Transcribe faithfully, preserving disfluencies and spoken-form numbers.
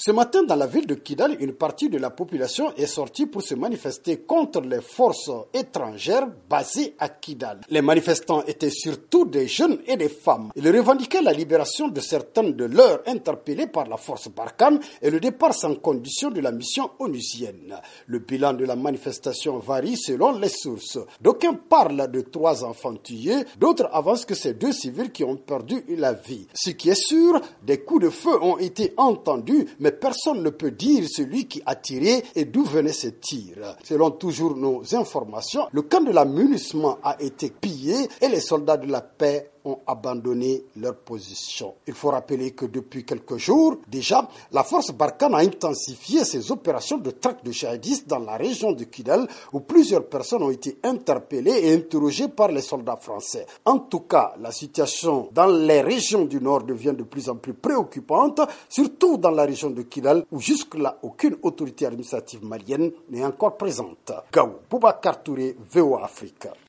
Ce matin, dans la ville de Kidal, une partie de la population est sortie pour se manifester contre les forces étrangères basées à Kidal. Les manifestants étaient surtout des jeunes et des femmes. Ils revendiquaient la libération de certaines de leurs interpellés par la force Barkhane et le départ sans condition de la mission onusienne. Le bilan de la manifestation varie selon les sources. D'aucuns parlent de trois enfants tués, d'autres avancent que c'est deux civils qui ont perdu la vie. Ce qui est sûr, des coups de feu ont été entendus, mais personne ne peut dire celui qui a tiré et d'où venaient ces tirs. Selon toujours nos informations, le camp de la MINUSMA a été pillé et les soldats de la paix ont abandonné leur position. Il faut rappeler que depuis quelques jours, déjà, la force Barkhane a intensifié ses opérations de traque de djihadistes dans la région de Kidal, où plusieurs personnes ont été interpellées et interrogées par les soldats français. En tout cas, la situation dans les régions du nord devient de plus en plus préoccupante, surtout dans la région de Kidal, où jusque-là, aucune autorité administrative malienne n'est encore présente. Gao, Boubacar Touré, V O A Afrique.